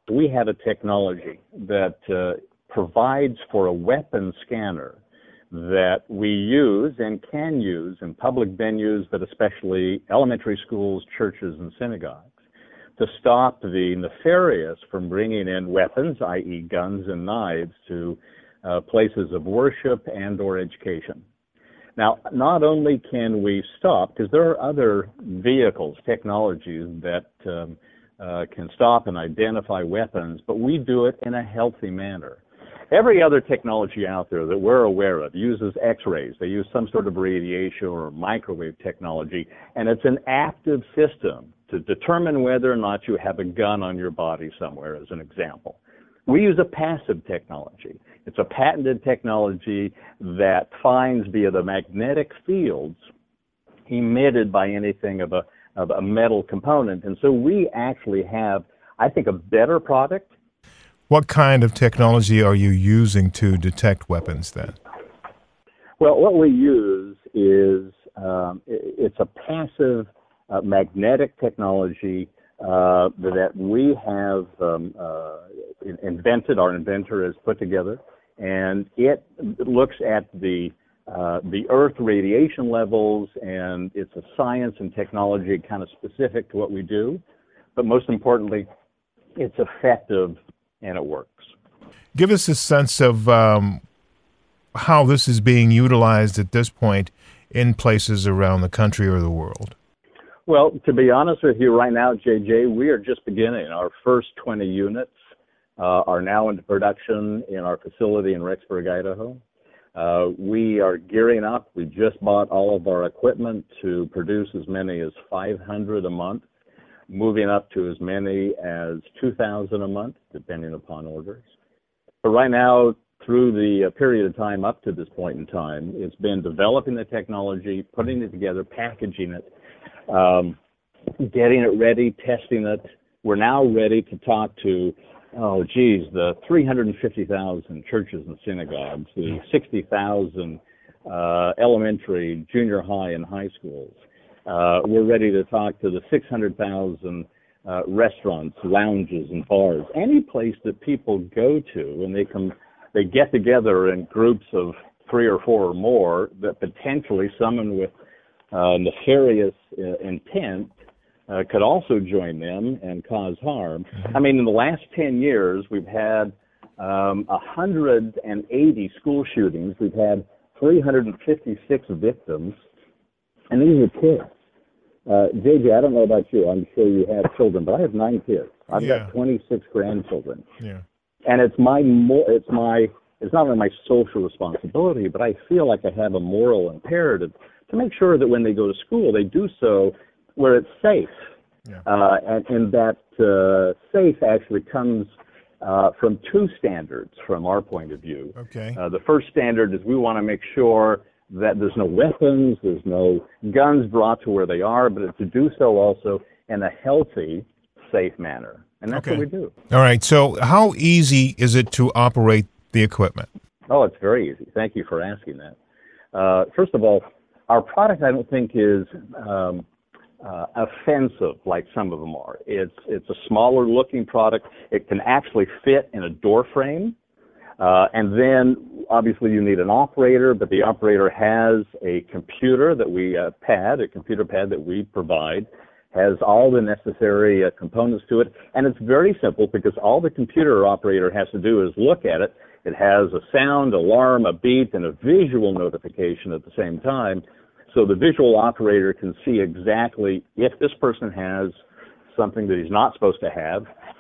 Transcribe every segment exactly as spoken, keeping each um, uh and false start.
we have a technology that uh, provides for a weapon scanner that we use and can use in public venues, but especially elementary schools, churches, and synagogues, to stop the nefarious from bringing in weapons, that is guns and knives, to uh, places of worship and or education. Now, not only can we stop, because there are other vehicles, technologies that um, uh, can stop and identify weapons, but we do it in a healthy manner. Every other technology out there that we're aware of uses X-rays. They use some sort of radiation or microwave technology, and it's an active system to determine whether or not you have a gun on your body somewhere, as an example. We use a passive technology. It's a patented technology that finds via the magnetic fields emitted by anything of a, of a metal component. And so we actually have, I think, a better product. What kind of technology are you using to detect weapons then? Well, what we use is um, it's a passive uh, magnetic technology uh, that we have um, uh, invented, our inventor has put together, and it looks at the uh, the Earth radiation levels, and it's a science and technology kind of specific to what we do, but most importantly, it's effective and it works. Give us a sense of um, how this is being utilized at this point in places around the country or the world. Well, to be honest with you, right now, J J, we are just beginning. Our first twenty units uh, are now into production in our facility in Rexburg, Idaho. Uh, we are gearing up. We just bought all of our equipment to produce as many as five hundred a month, moving up to as many as two thousand a month, depending upon orders. But right now, through the period of time up to this point in time, it's been developing the technology, putting it together, packaging it, um, getting it ready, testing it. We're now ready to talk to, oh, geez, the three hundred fifty thousand churches and synagogues, the sixty thousand uh, elementary, junior high, and high schools. Uh, we're ready to talk to the six hundred thousand uh, restaurants, lounges, and bars, any place that people go to, and they come, they get together in groups of three or four or more, that potentially someone with uh, nefarious uh, intent uh, could also join them and cause harm. I mean, in the last ten years, we've had um, one hundred eighty school shootings. We've had three hundred fifty-six victims, and these are kids. Uh, J J, I don't know about you. I'm sure you have children, but I have nine kids. I've yeah. got twenty-six grandchildren. Yeah. And it's my, mo- it's my, it's not only my social responsibility, but I feel like I have a moral imperative to make sure that when they go to school, they do so where it's safe. Yeah. Uh, and, and that uh, safe actually comes uh, from two standards from our point of view. Okay. Uh, the first standard is we want to make sure that there's no weapons, there's no guns brought to where they are, but to do so also in a healthy, safe manner. And that's okay. what we do. All right. So how easy is it to operate the equipment? Oh, it's very easy. Thank you for asking that. Uh, first of all, our product, I don't think, is um, uh, offensive like some of them are. It's, it's a smaller-looking product. It can actually fit in a door frame. Uh, and then, obviously, you need an operator, but the operator has a computer that we, uh, pad, a computer pad that we provide, has all the necessary uh, components to it. And it's very simple because all the computer operator has to do is look at it. It has a sound, alarm, a beep, and a visual notification at the same time. So the visual operator can see exactly if this person has something that he's not supposed to have.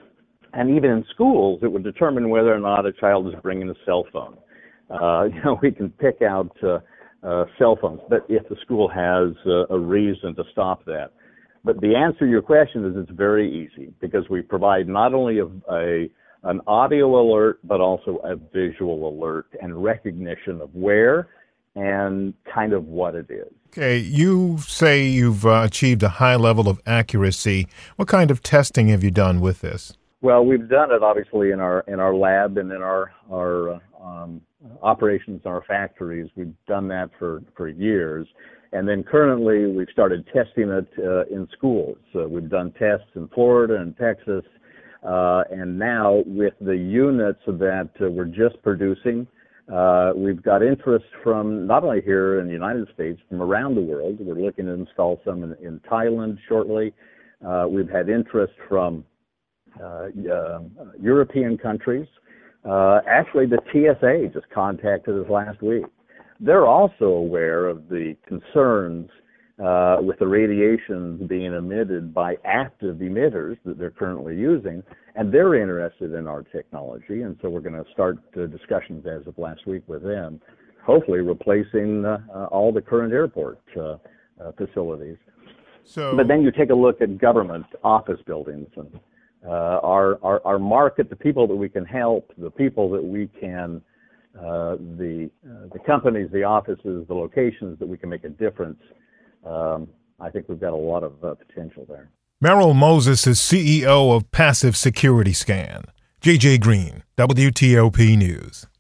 And even in schools, it would determine whether or not a child is bringing a cell phone. Uh, you know, we can pick out uh, uh, cell phones, but if the school has uh, a reason to stop that. But the answer to your question is it's very easy because we provide not only a, a an audio alert, but also a visual alert and recognition of where and kind of what it is. Okay, you say you've uh, achieved a high level of accuracy. What kind of testing have you done with this? Well, we've done it obviously in our in our lab and in our our uh, um, operations in our factories. We've done that for, for years, and then currently we've started testing it uh, in schools. So we've done tests in Florida and Texas. Uh, and now with the units that uh, we're just producing, uh, we've got interest from not only here in the United States, from around the world. We're looking to install some in, in Thailand shortly. Uh, we've had interest from uh, uh, European countries. Uh, actually, the T S A just contacted us last week. They're also aware of the concerns uh, with the radiations being emitted by active emitters that they're currently using, and they're interested in our technology. And so we're going to start uh, discussions as of last week with them, hopefully replacing uh, uh, all the current airport uh, uh, facilities. So, but then you take a look at government office buildings and uh, our, our our market, the people that we can help, the people that we can, uh, the uh, the companies, the offices, the locations that we can make a difference. Um, I think we've got a lot of uh, potential there. Merrill Moses is C E O of Passive Security Scan. J J Green, W T O P News.